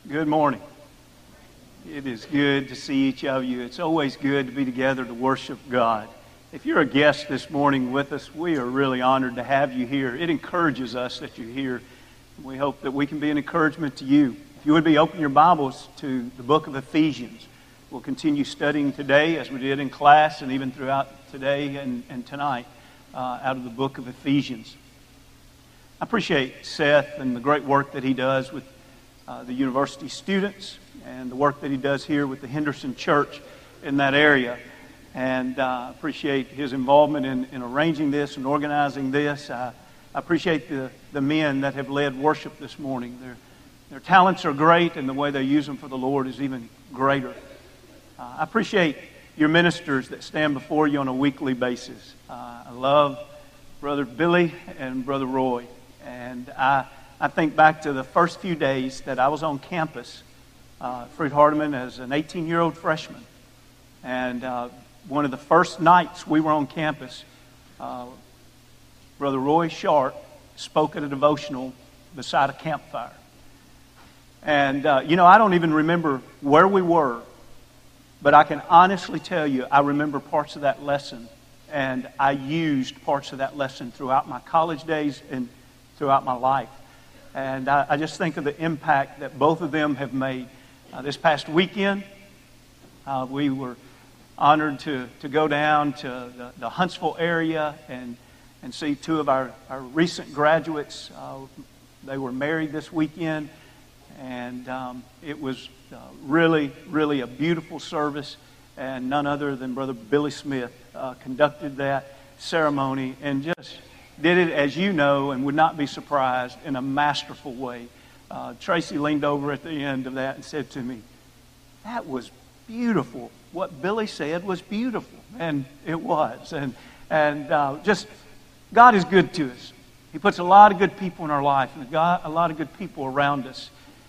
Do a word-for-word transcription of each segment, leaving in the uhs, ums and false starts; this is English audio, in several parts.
Good morning. It is good to see each of you. It's always good to be together to worship God. If you're a guest this morning with us, we are really honored to have you here. It encourages us that you're here. We hope that we can be an encouragement to you. If you would be, open your Bibles to the book of Ephesians. We'll continue studying today as we did in class and even throughout today and, and tonight uh, out of the book of Ephesians. I appreciate Seth and the great work that he does with Uh, the university students and the work that he does here with the Henderson Church in that area. And I uh, appreciate his involvement in, in arranging this and organizing this. Uh, I appreciate the, the men that have led worship this morning. Their, their talents are great, and the way they use them for the Lord is even greater. Uh, I appreciate your ministers that stand before you on a weekly basis. Uh, I love Brother Billy and Brother Roy. And I I think back to the first few days that I was on campus, uh, Freed-Hardeman, as an eighteen-year-old freshman. And uh, one of the first nights we were on campus, uh, Brother Roy Sharp spoke at a devotional beside a campfire. And, uh, you know, I don't even remember where we were, but I can honestly tell you I remember parts of that lesson, and I used parts of that lesson throughout my college days and throughout my life. And I, I just think of the impact that both of them have made. Uh, this past weekend, uh, we were honored to, to go down to the, the Huntsville area and, and see two of our, our recent graduates. Uh, they were married this weekend, and um, it was uh, really, really a beautiful service. And none other than Brother Billy Smith uh, conducted that ceremony and just did it, as you know, and would not be surprised, in a masterful way. Uh, Tracy leaned over at the end of that and said to me, "That was beautiful. What Billy said was beautiful." And it was. And and uh, just, God is good to us. He puts a lot of good people in our life, and God, a lot of good people around us.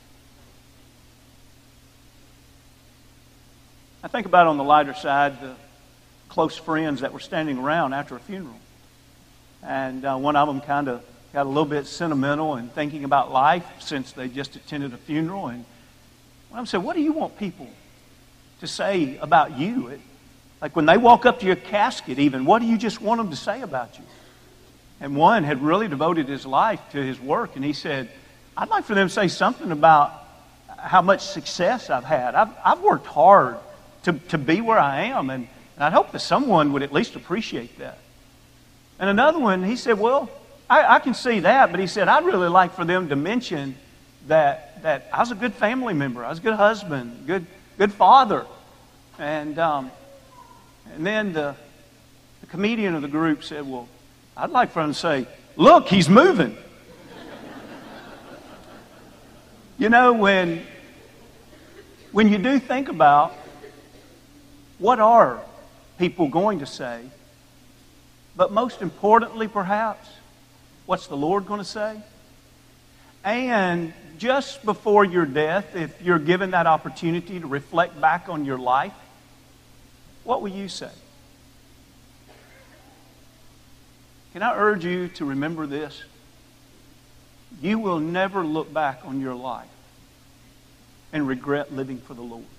I think about, on the lighter side, the close friends that were standing around after a funeral. And uh, one of them kind of got a little bit sentimental and thinking about life since they just attended a funeral. And one of them said, "What do you want people to say about you? It, like when they walk up to your casket even, what do you just want them to say about you?" And one had really devoted his life to his work. And he said, "I'd like for them to say something about how much success I've had. I've, I've worked hard to, to be where I am. And, and I'd hope that someone would at least appreciate that." And another one, he said, "Well, I, I can see that, but he said, I'd really like for them to mention that that I was a good family member, I was a good husband, good good father." And um, and then the, the comedian of the group said, "Well, I'd like for him to say, look, he's moving." You know, when when you do think about what are people going to say, but most importantly, perhaps, what's the Lord going to say? And just before your death, if you're given that opportunity to reflect back on your life, what will you say? Can I urge you to remember this? You will never look back on your life and regret living for the Lord.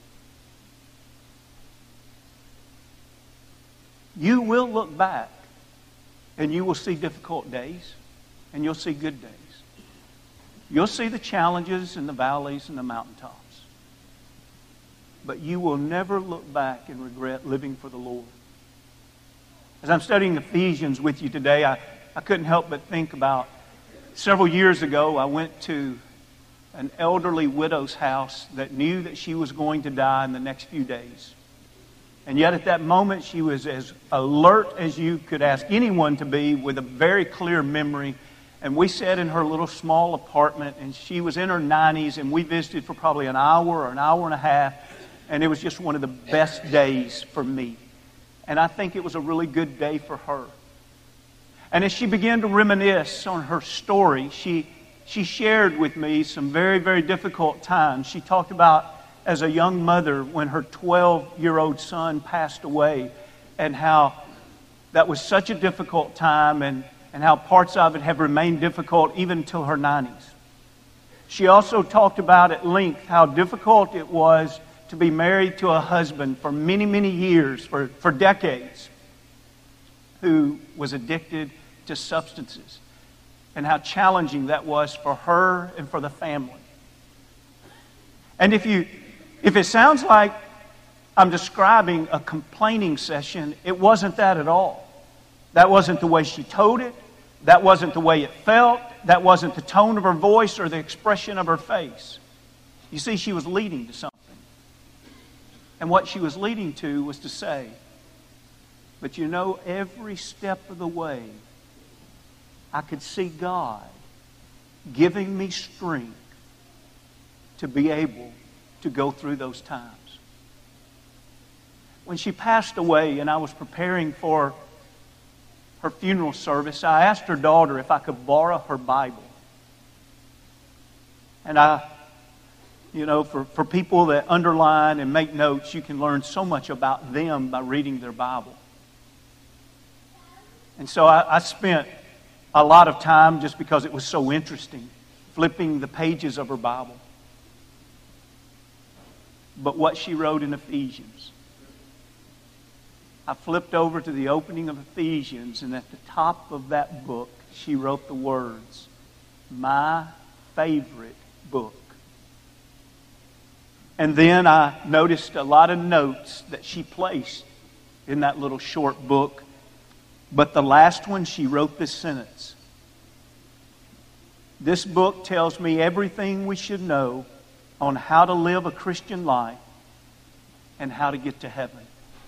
You will look back and you will see difficult days, and you'll see good days. You'll see the challenges and the valleys and the mountaintops. But you will never look back and regret living for the Lord. As I'm studying Ephesians with you today, I, I couldn't help but think about several years ago, I went to an elderly widow's house that knew that she was going to die in the next few days. And yet at that moment, she was as alert as you could ask anyone to be, with a very clear memory. And we sat in her little small apartment, and she was in her nineties, and we visited for probably an hour or an hour and a half. And it was just one of the best days for me. And I think it was a really good day for her. And as she began to reminisce on her story, she, she shared with me some very, very difficult times. She talked about, as a young mother, when her twelve-year-old son passed away, and how that was such a difficult time, and, and how parts of it have remained difficult even until her nineties. She also talked about at length how difficult it was to be married to a husband for many, many years, for, for decades, who was addicted to substances, and how challenging that was for her and for the family. And if you, if it sounds like I'm describing a complaining session, it wasn't that at all. That wasn't the way she told it. That wasn't the way it felt. That wasn't the tone of her voice or the expression of her face. You see, she was leading to something. And what she was leading to was to say, but you know, every step of the way, I could see God giving me strength to be able to go through those times. When she passed away and I was preparing for her funeral service, I asked her daughter if I could borrow her Bible. And I, you know, for, for people that underline and make notes, you can learn so much about them by reading their Bible. And so I, I spent a lot of time, just because it was so interesting, flipping the pages of her Bible. But what she wrote in Ephesians, I flipped over to the opening of Ephesians, and at the top of that book, she wrote the words, "My favorite book." And then I noticed a lot of notes that she placed in that little short book. But the last one, she wrote this sentence: "This book tells me everything we should know on how to live a Christian life and how to get to heaven."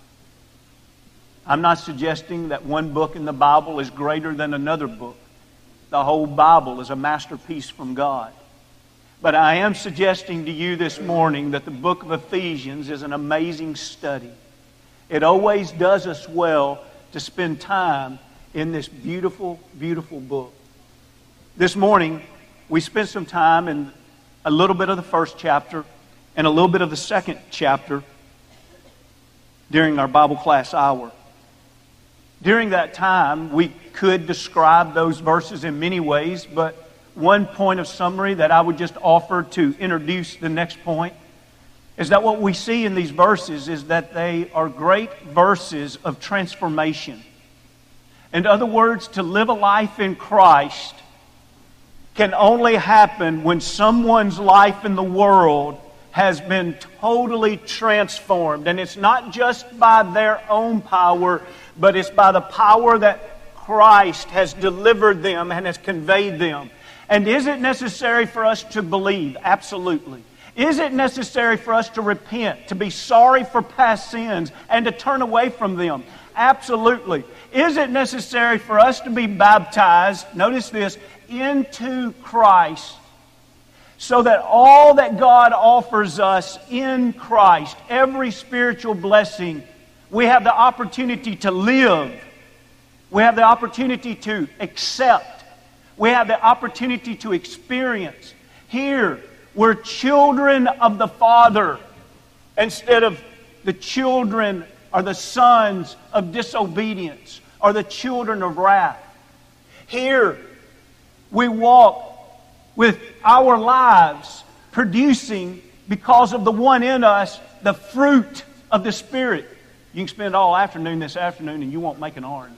I'm not suggesting that one book in the Bible is greater than another book. The whole Bible is a masterpiece from God. But I am suggesting to you this morning that the book of Ephesians is an amazing study. It always does us well to spend time in this beautiful, beautiful book. This morning, we spent some time in a little bit of the first chapter and a little bit of the second chapter during our Bible class hour. During that time, we could describe those verses in many ways, but one point of summary that I would just offer to introduce the next point is that what we see in these verses is that they are great verses of transformation. In other words, to live a life in Christ can only happen when someone's life in the world has been totally transformed. And it's not just by their own power, but it's by the power that Christ has delivered them and has conveyed them. And is it necessary for us to believe? Absolutely. Is it necessary for us to repent, to be sorry for past sins, and to turn away from them? Absolutely. Is it necessary for us to be baptized, notice this, into Christ, so that all that God offers us in Christ, every spiritual blessing, we have the opportunity to live. We have the opportunity to accept. We have the opportunity to experience. Here, we're children of the Father instead of the children or the sons of disobedience or the children of wrath. Here, we walk with our lives producing, because of the one in us, the fruit of the Spirit. You can spend all afternoon this afternoon and you won't make an orange.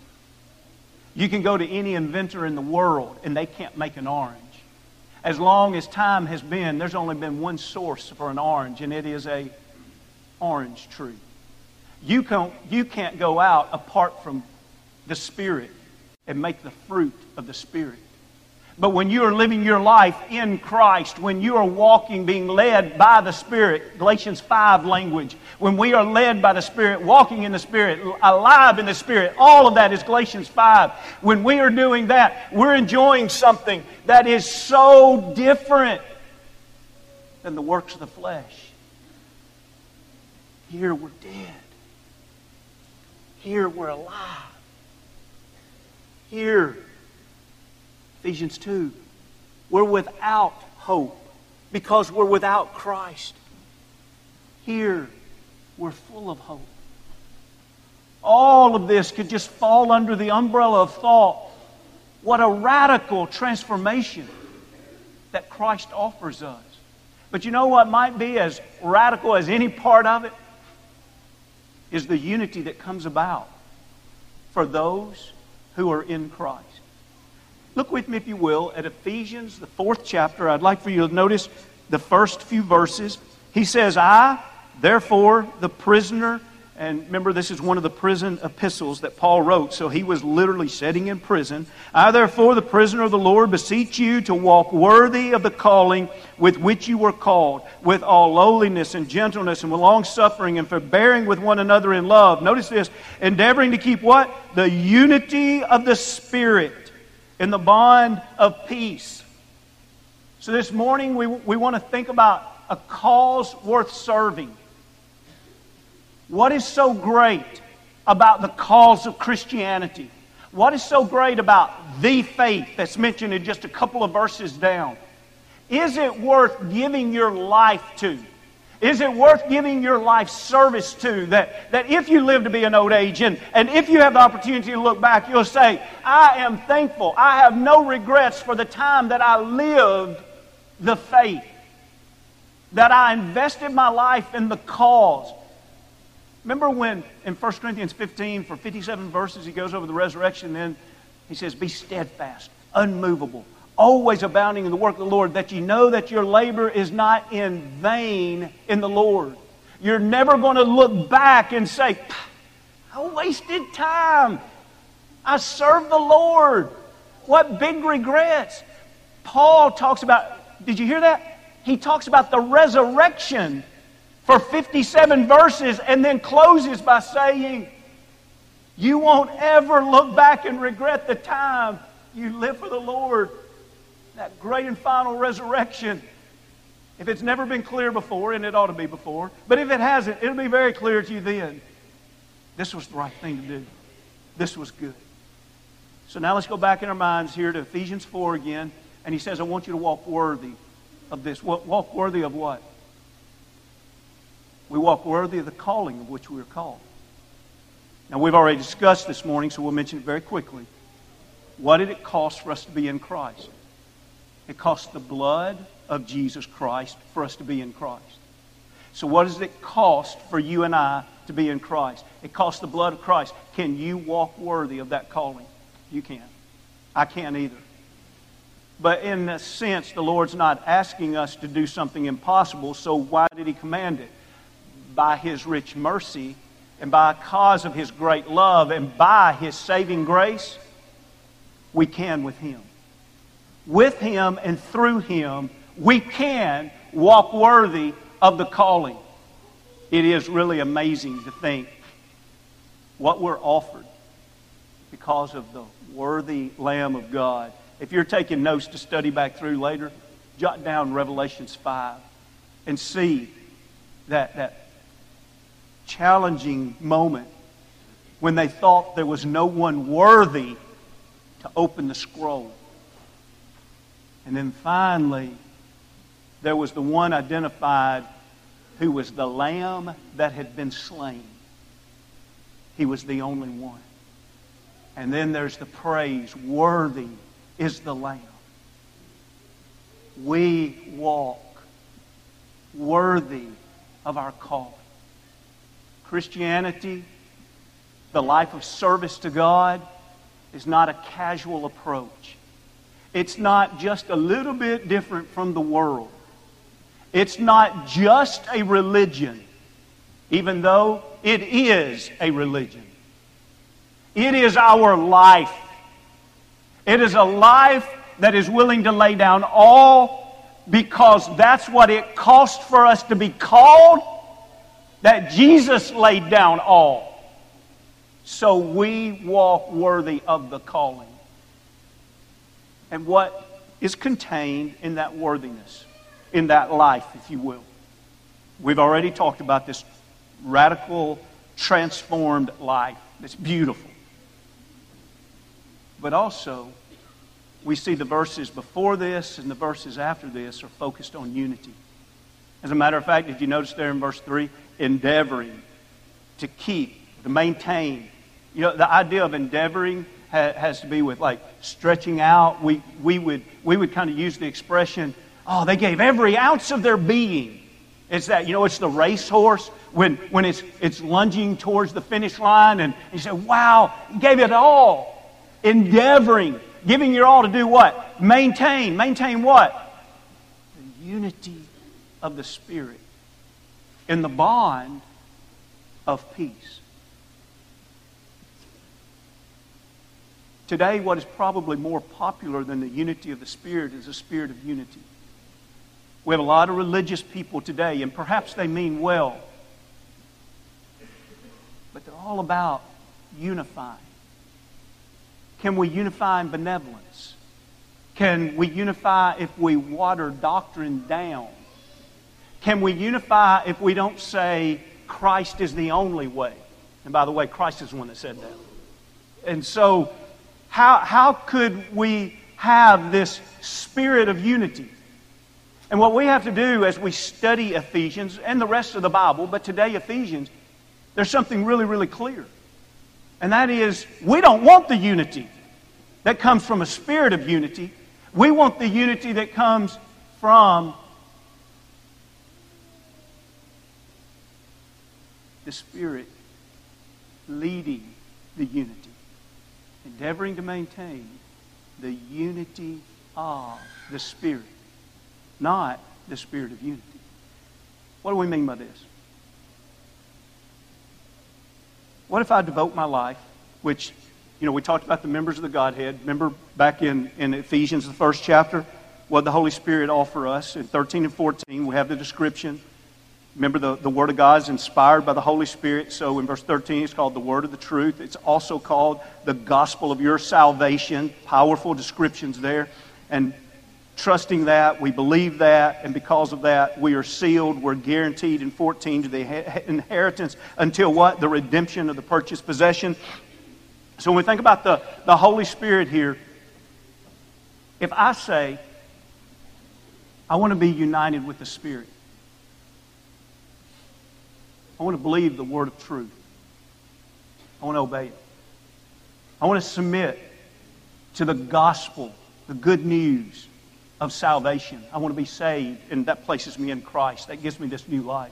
You can go to any inventor in the world and they can't make an orange. As long as time has been, there's only been one source for an orange, and it is a orange tree. You can't, you can't go out apart from the Spirit and make the fruit of the Spirit. But when you are living your life in Christ, when you are walking, being led by the Spirit, Galatians five language, when we are led by the Spirit, walking in the Spirit, alive in the Spirit, all of that is Galatians five. When we are doing that, we're enjoying something that is so different than the works of the flesh. Here we're dead. Here we're alive. Here, Ephesians two, we're without hope because we're without Christ. Here, we're full of hope. All of this could just fall under the umbrella of thought. What a radical transformation that Christ offers us. But you know what might be as radical as any part of it? Is the unity that comes about for those who are in Christ. Look with me, if you will, at Ephesians, the fourth chapter. I'd like for you to notice the first few verses. He says, I, therefore, the prisoner. And remember, this is one of the prison epistles that Paul wrote, so he was literally sitting in prison. I, therefore, the prisoner of the Lord, beseech you to walk worthy of the calling with which you were called, with all lowliness and gentleness and with long-suffering and forbearing with one another in love. Notice this, endeavoring to keep what? The unity of the Spirit in the bond of peace. So this morning we, we want to think about a cause worth serving. What is so great about the cause of Christianity? What is so great about the faith that's mentioned in just a couple of verses down? Is it worth giving your life to? Is it worth giving your life service to? That, that if you live to be an old age and, and if you have the opportunity to look back, you'll say, I am thankful. I have no regrets for the time that I lived the faith. That I invested my life in the cause. Remember when in First Corinthians fifteen, for fifty-seven verses, he goes over the resurrection, then he says, be steadfast, unmovable, always abounding in the work of the Lord, that you know that your labor is not in vain in the Lord. You're never going to look back and say, I wasted time. I served the Lord. What big regrets. Paul talks about, did you hear that? He talks about the resurrection for fifty-seven verses and then closes by saying, you won't ever look back and regret the time you lived for the Lord. That great and final resurrection. If it's never been clear before, and it ought to be before, but if it hasn't, it'll be very clear to you then. This was the right thing to do. This was good. So now let's go back in our minds here to Ephesians four again. And he says, I want you to walk worthy of this. Walk worthy of what? We walk worthy of the calling of which we are called. Now we've already discussed this morning, so we'll mention it very quickly. What did it cost for us to be in Christ? It cost the blood of Jesus Christ for us to be in Christ. So what does it cost for you and I to be in Christ? It cost the blood of Christ. Can you walk worthy of that calling? You can. I can't either. But in a sense, the Lord's not asking us to do something impossible, so why did He command it? By His rich mercy and by cause of His great love and by His saving grace, we can with Him. With Him and through Him, we can walk worthy of the calling. It is really amazing to think what we're offered because of the worthy Lamb of God. If you're taking notes to study back through later, jot down Revelations five and see that, that challenging moment when they thought there was no one worthy to open the scroll. And then finally, there was the one identified who was the Lamb that had been slain. He was the only one. And then there's the praise, worthy is the Lamb. We walk worthy of our calling. Christianity, the life of service to God, is not a casual approach. It's not just a little bit different from the world. It's not just a religion, even though it is a religion. It is our life. It is a life that is willing to lay down all because that's what it cost for us to be called, that Jesus laid down all. So we walk worthy of the calling. And what is contained in that worthiness, in that life, if you will. We've already talked about this radical, transformed life. It's beautiful. But also, we see the verses before this and the verses after this are focused on unity. As a matter of fact, did you notice there in verse three? Endeavoring to keep, to maintain. You know, the idea of endeavoring ha- has to be with like stretching out. We, we would, we would kind of use the expression Oh, they gave every ounce of their being. It's that, you know, it's the racehorse when, when it's, it's lunging towards the finish line, and you say, wow, you gave it all. Endeavoring, giving your all to do what? Maintain. Maintain what? The unity of the Spirit in the bond of peace. Today, what is probably more popular than the unity of the Spirit is the spirit of unity. We have a lot of religious people today, and perhaps they mean well, but they're all about unifying. Can we unify in benevolence? Can we unify if we water doctrine down? Can we unify if we don't say Christ is the only way? And by the way, Christ is the one that said that. And so, how, how could we have this spirit of unity? And what we have to do as we study Ephesians and the rest of the Bible, but today Ephesians, there's something really, really clear. And that is, we don't want the unity that comes from a spirit of unity. We want the unity that comes from the Spirit leading the unity, endeavoring to maintain the unity of the Spirit, not the spirit of unity. What do we mean by this? What if I devote my life, which, you know, we talked about the members of the Godhead. Remember back in, in Ephesians, the first chapter, what the Holy Spirit offer us. In thirteen and fourteen, we have the description. Remember, the, the Word of God is inspired by the Holy Spirit. So in verse thirteen, it's called the Word of the Truth. It's also called the Gospel of your salvation. Powerful descriptions there. And trusting that, we believe that, and because of that, we are sealed, we're guaranteed in fourteen to the inheritance until what? The redemption of the purchased possession. So when we think about the, the Holy Spirit here, if I say, I want to be united with the Spirit, I want to believe the word of truth, I want to obey it, I want to submit to the gospel, the good news of salvation. I want to be saved, and that places me in Christ. That gives me this new life.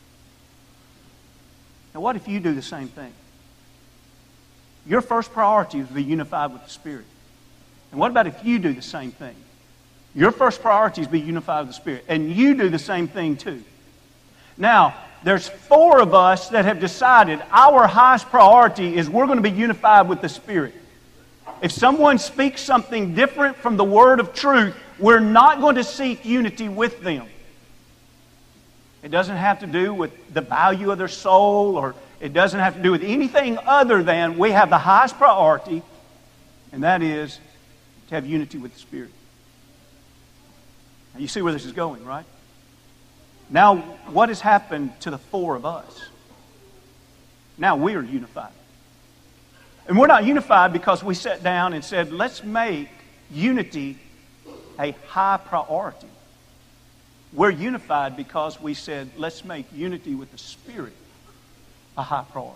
Now, what if you do the same thing? Your first priority is to be unified with the Spirit. And what about if you do the same thing? Your first priority is to be unified with the Spirit, and you do the same thing too. Now, there's four of us that have decided our highest priority is we're going to be unified with the Spirit. If someone speaks something different from the word of truth, we're not going to seek unity with them. It doesn't have to do with the value of their soul, or it doesn't have to do with anything other than we have the highest priority, and that is to have unity with the Spirit. Now you see where this is going, right? Now, what has happened to the four of us? Now we are unified. And we're not unified because we sat down and said, let's make unity a high priority. We're unified because we said, let's make unity with the Spirit a high priority.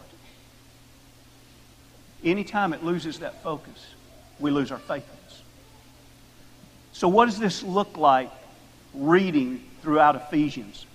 Anytime it loses that focus, we lose our faithfulness. So what does this look like reading throughout Ephesians?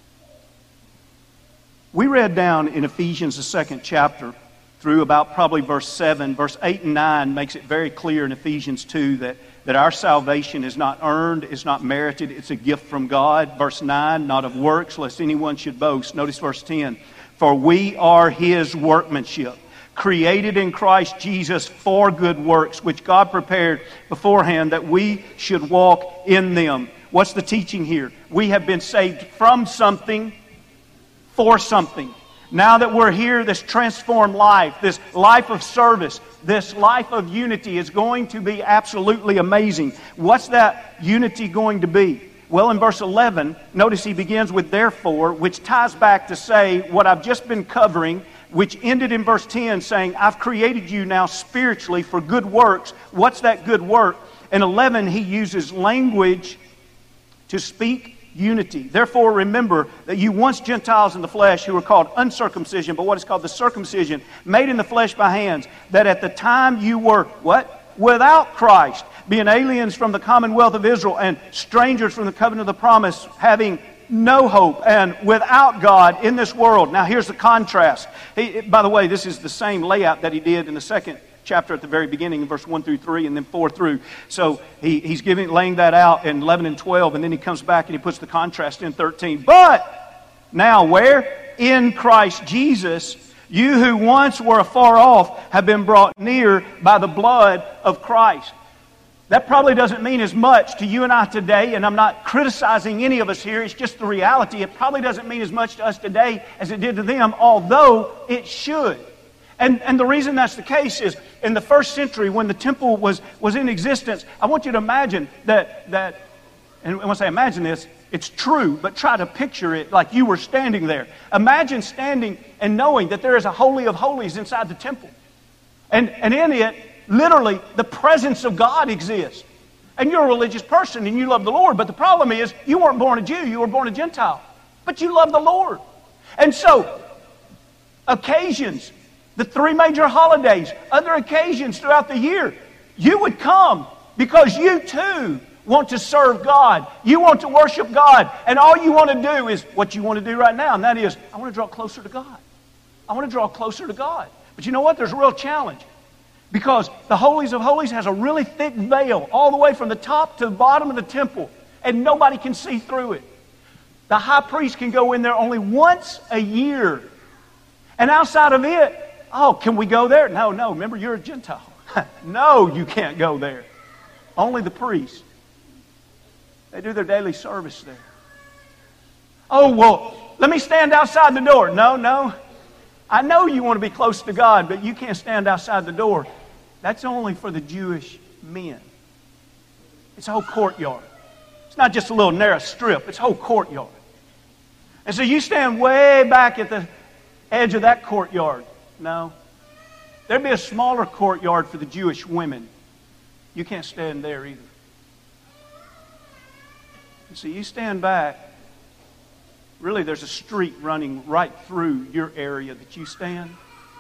We read down in Ephesians, the second chapter, through about probably verse seven. Verse eight and nine makes it very clear in Ephesians two that, that our salvation is not earned, it's not merited, it's a gift from God. Verse nine, not of works, lest anyone should boast. Notice verse ten. For we are His workmanship, created in Christ Jesus for good works, which God prepared beforehand that we should walk in them. What's the teaching here? We have been saved from something for something. Now that we're here, this transformed life, this life of service, this life of unity is going to be absolutely amazing. What's that unity going to be? Well, in verse eleven, notice he begins with therefore, which ties back to say what I've just been covering, which ended in verse ten saying, I've created you now spiritually for good works. What's that good work? In eleven, he uses language to speak unity. Therefore, remember that you once Gentiles in the flesh who were called uncircumcision, but what is called the circumcision, made in the flesh by hands, that at the time you were, what? Without Christ, being aliens from the commonwealth of Israel and strangers from the covenant of the promise, having no hope and without God in this world. Now here's the contrast. He, by the way, this is the same layout that he did in the second chapter at the very beginning, in verse one through three, and then four through. So he, he's giving, laying that out in eleven and twelve, and then he comes back and he puts the contrast in thirteen. But now where? In Christ Jesus, you who once were afar off have been brought near by the blood of Christ. That probably doesn't mean as much to you and I today, and I'm not criticizing any of us here. It's just the reality. It probably doesn't mean as much to us today as it did to them, although it should. And, and the reason that's the case is in the first century when the temple was, was in existence, I want you to imagine that, that, and when I say imagine this, it's true, but try to picture it like you were standing there. Imagine standing and knowing that there is a Holy of Holies inside the temple. And, and in it, literally, the presence of God exists. And you're a religious person and you love the Lord, but the problem is you weren't born a Jew, you were born a Gentile. But you love the Lord. And so, occasions, the three major holidays, other occasions throughout the year, you would come because you too want to serve God. You want to worship God. And all you want to do is what you want to do right now, and that is, I want to draw closer to God. I want to draw closer to God. But you know what? There's a real challenge. Because the Holies of Holies has a really thick veil all the way from the top to the bottom of the temple. And nobody can see through it. The high priest can go in there only once a year. And outside of it, oh, can we go there? No, no. Remember, you're a Gentile. No, you can't go there. Only the priest. They do their daily service there. Oh, well, let me stand outside the door. No, no. I know you want to be close to God, but you can't stand outside the door. That's only for the Jewish men. It's a whole courtyard. It's not just a little narrow strip. It's a whole courtyard. And so you stand way back at the edge of that courtyard. No. There'd be a smaller courtyard for the Jewish women. You can't stand there either. And so you stand back. Really, there's a street running right through your area that you stand.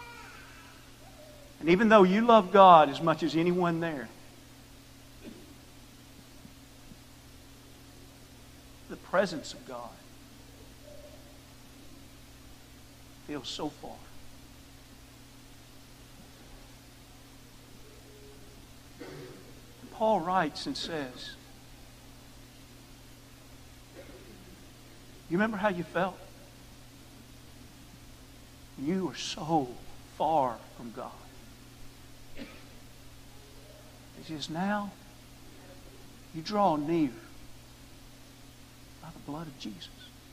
And even though you love God as much as anyone there, the presence of God feels so far. And Paul writes and says, you remember how you felt? You were so far from God. He says, now you draw near by the blood of Jesus.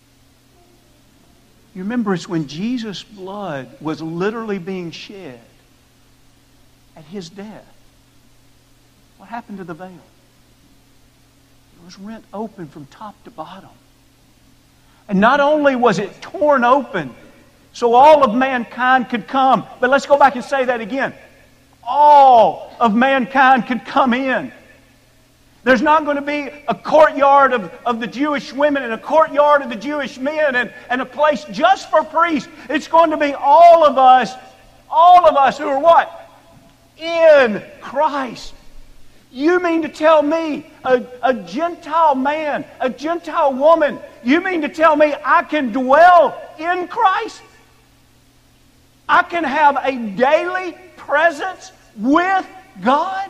You remember it's when Jesus' blood was literally being shed at His death. What happened to the veil? It was rent open from top to bottom. And not only was it torn open so all of mankind could come, but let's go back and say that again. All of mankind could come in. There's not going to be a courtyard of, of the Jewish women and a courtyard of the Jewish men and, and a place just for priests. It's going to be all of us, all of us who are what? In Christ. You mean to tell me, a, a Gentile man, a Gentile woman, you mean to tell me I can dwell in Christ? I can have a daily presence with God?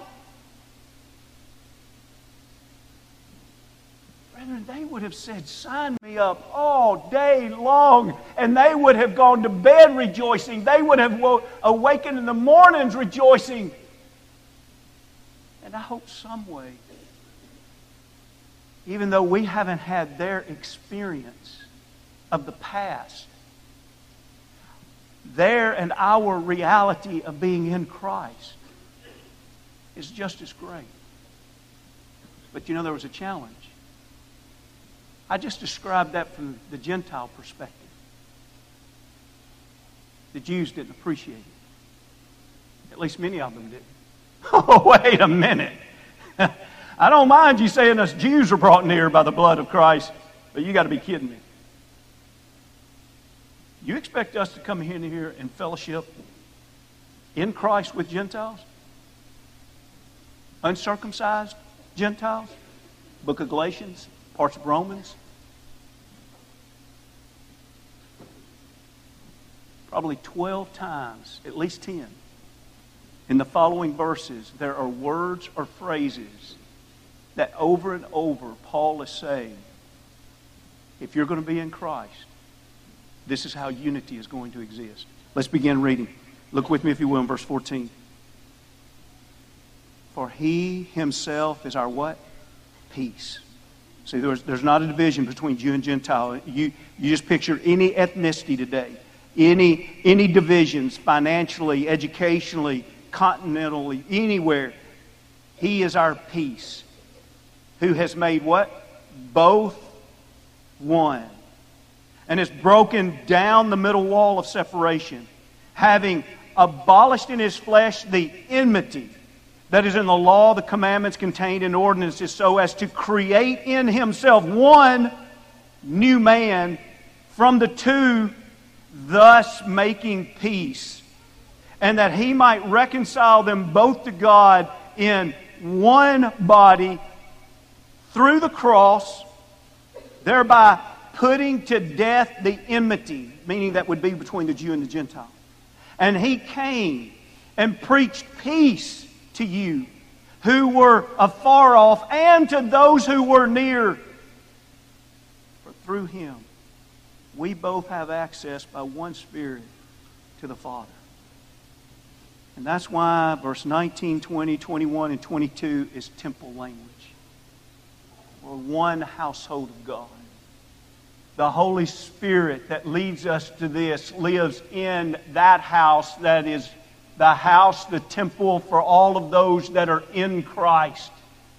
Brethren, they would have said, sign me up all day long. And they would have gone to bed rejoicing. They would have wo- awakened in the mornings rejoicing. And I hope some way, even though we haven't had their experience of the past, their and our reality of being in Christ is just as great. But you know, there was a challenge. I just described that from the Gentile perspective. The Jews didn't appreciate it. At least many of them didn't. Oh, wait a minute. I don't mind you saying us Jews are brought near by the blood of Christ, but you got to be kidding me. You expect us to come in here and fellowship in Christ with Gentiles? uncircumcised Gentiles, book of Galatians, parts of Romans. Probably twelve times, at least ten, in the following verses, there are words or phrases that over and over Paul is saying, if you're going to be in Christ, this is how unity is going to exist. Let's begin reading. Look with me, if you will, in verse fourteen. For He Himself is our what? Peace. See, there's, there's not a division between Jew and Gentile. You, you just picture any ethnicity today, any, any divisions financially, educationally, continentally, anywhere. He is our peace, who has made what? Both one. And has broken down the middle wall of separation, having abolished in His flesh the enmity that is in the law, the commandments contained in ordinances, so as to create in Himself one new man from the two, thus making peace, and that He might reconcile them both to God in one body through the cross, thereby putting to death the enmity, meaning that would be between the Jew and the Gentile. And He came and preached peace to you who were afar off, and to those who were near. For through Him we both have access by one Spirit to the Father. And that's why verse nineteen, twenty, twenty-one, and twenty-two is temple language. We're one household of God. The Holy Spirit that leads us to this lives in that house that is the house, the temple for all of those that are in Christ.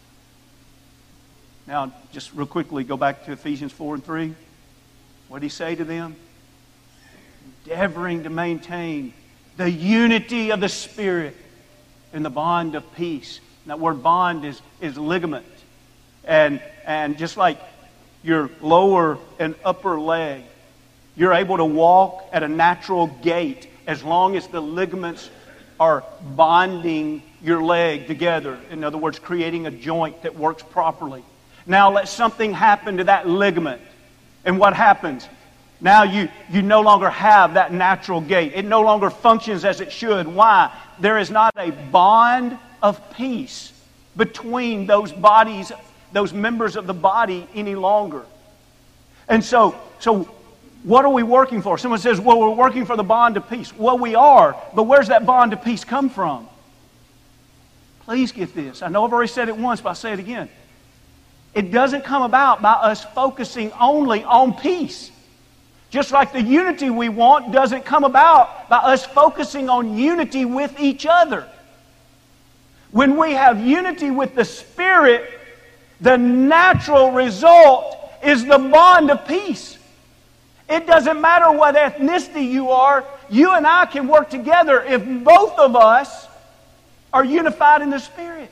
Now, just real quickly, go back to Ephesians four and three. What did He say to them? Endeavoring to maintain the unity of the Spirit in the bond of peace. And that word bond is, is ligament. And, and just like your lower and upper leg, you're able to walk at a natural gait as long as the ligaments are bonding your leg together. In other words, creating a joint that works properly. Now let something happen to that ligament. And what happens? Now you, you no longer have that natural gait. It no longer functions as it should. Why? There is not a bond of peace between those bodies, those members of the body any longer. And so, so what are we working for? Someone says, well, we're working for the bond of peace. Well, we are, but where's that bond of peace come from? Please get this. I know I've already said it once, but I'll say it again. It doesn't come about by us focusing only on peace. Just like the unity we want doesn't come about by us focusing on unity with each other. When we have unity with the Spirit, the natural result is the bond of peace. It doesn't matter what ethnicity you are, you and I can work together if both of us are unified in the Spirit.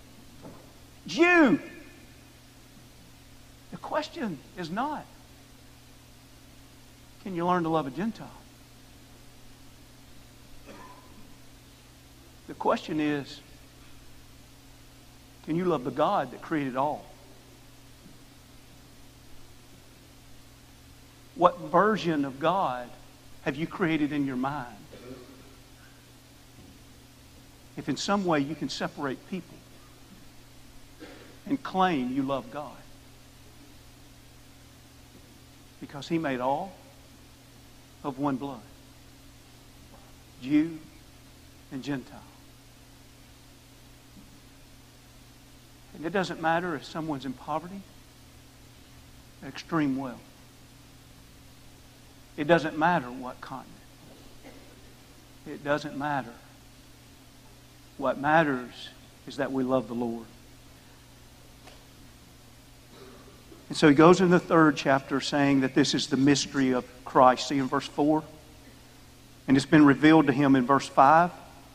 Jew. The question is not, can you learn to love a Gentile? The question is, can you love the God that created all? What version of God have you created in your mind? If in some way you can separate people and claim you love God. Because He made all of one blood. Jew and Gentile. And it doesn't matter if someone's in poverty or extreme wealth. It doesn't matter what continent. It doesn't matter. What matters is that we love the Lord. And so he goes in the third chapter saying that this is the mystery of Christ. See in verse four? And it's been revealed to him in verse five.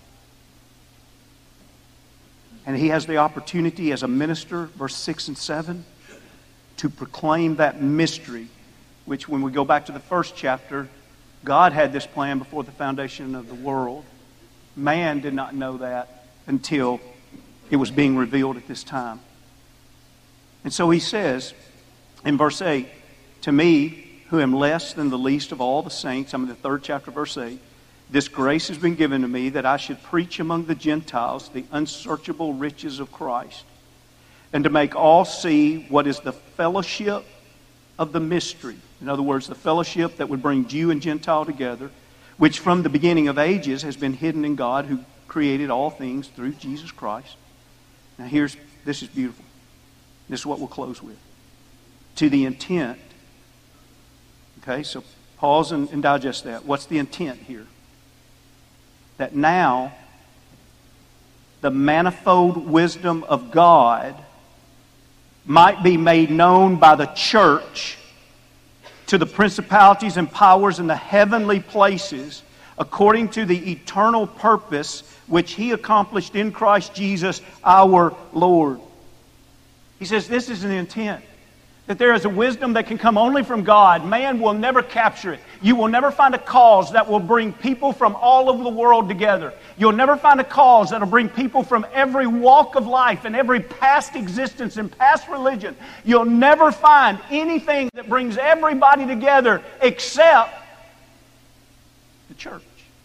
And he has the opportunity as a minister, verse six and seven, to proclaim that mystery, which when we go back to the first chapter, God had this plan before the foundation of the world. Man did not know that until It was being revealed at this time. And so he says in verse eight, to me, who am less than the least of all the saints, I'm in the third chapter, verse eight, this grace has been given to me that I should preach among the Gentiles the unsearchable riches of Christ, and to make all see what is the fellowship of the mystery. In other words, the fellowship that would bring Jew and Gentile together, which from the beginning of ages has been hidden in God who created all things through Jesus Christ. Now here's, this is beautiful. This is what we'll close with. To the intent, okay, so pause and, and digest that. What's the intent here? That now the manifold wisdom of God might be made known by the church to the principalities and powers in the heavenly places, according to the eternal purpose which He accomplished in Christ Jesus our Lord. He says this is an intent. That there is a wisdom that can come only from God. Man will never capture it. You will never find a cause that will bring people from all over the world together. You'll never find a cause that will bring people from every walk of life and every past existence and past religion. You'll never find anything that brings everybody together except the church.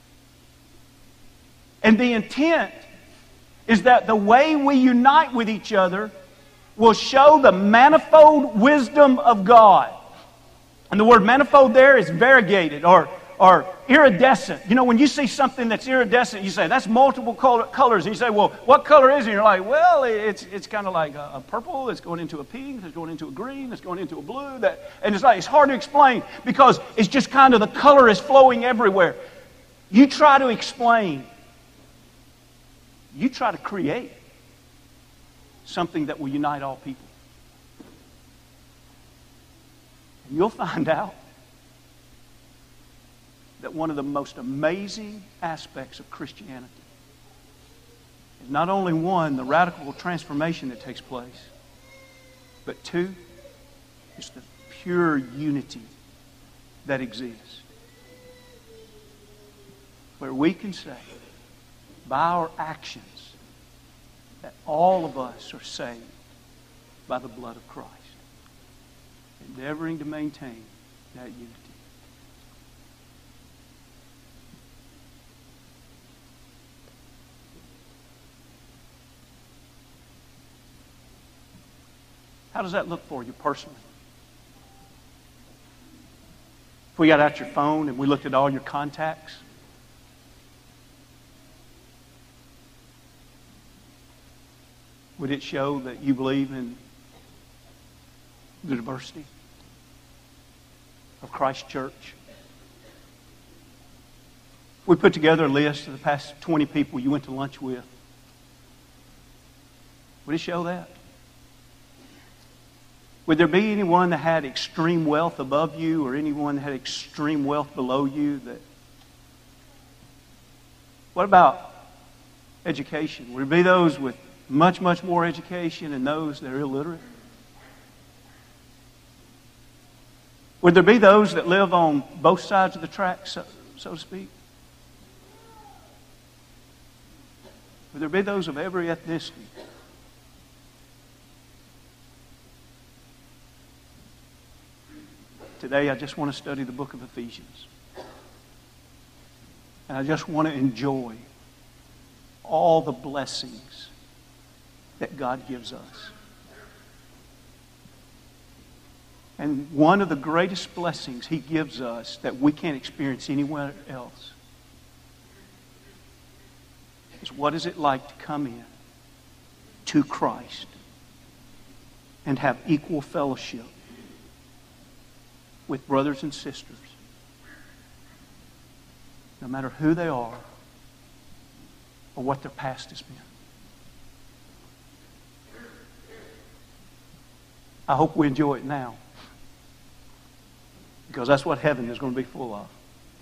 And the intent is that the way we unite with each other will show the manifold wisdom of God. And the word manifold there is variegated or, or iridescent. You know, when you see something that's iridescent, you say, that's multiple color, colors. And you say, well, what color is it? And you're like, well, it's it's kind of like a, a purple. It's going into a pink. It's going into a green. It's going into a blue. That, and it's like, it's hard to explain because it's just kind of the color is flowing everywhere. You try to explain. You try to create something that will unite all people. And you'll find out that one of the most amazing aspects of Christianity is not only one, the radical transformation that takes place, but two, it's the pure unity that exists. Where we can say, by our actions, that all of us are saved by the blood of Christ, endeavoring to maintain that unity. How does that look for you personally? If we got out your phone and we looked at all your contacts, would it show that you believe in the diversity of Christ Church? We put together a list of the past twenty people you went to lunch with. Would it show that? Would there be anyone that had extreme wealth above you or anyone that had extreme wealth below you? That? What about education? Would there be those with much, much more education and those that are illiterate? Would there be those that live on both sides of the track, so, so to speak? Would there be those of every ethnicity? Today I just want to study the book of Ephesians. And I just want to enjoy all the blessings that God gives us. And one of the greatest blessings He gives us that we can't experience anywhere else is what is it like to come in to Christ and have equal fellowship with brothers and sisters, no matter who they are or what their past has been. I hope we enjoy it now, because that's what heaven is going to be full of.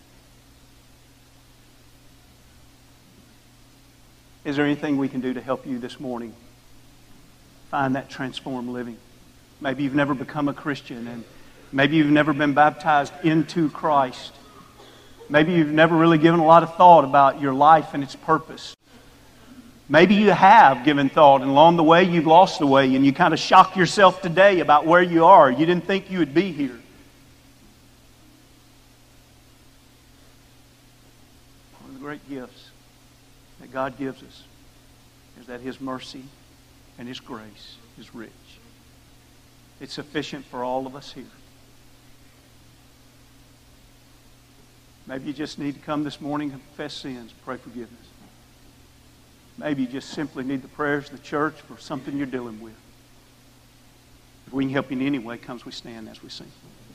Is there anything we can do to help you this morning find that transformed living? Maybe you've never become a Christian, and maybe you've never been baptized into Christ. Maybe you've never really given a lot of thought about your life and its purpose. Maybe you have given thought, and along the way you've lost the way, and you kind of shock yourself today about where you are. You didn't think you would be here. One of the great gifts that God gives us is that His mercy and His grace is rich. It's sufficient for all of us here. Maybe you just need to come this morning and confess sins, pray forgiveness. Maybe you just simply need the prayers of the church for something you're dealing with. If we can help you in any way, come as we stand as we sing.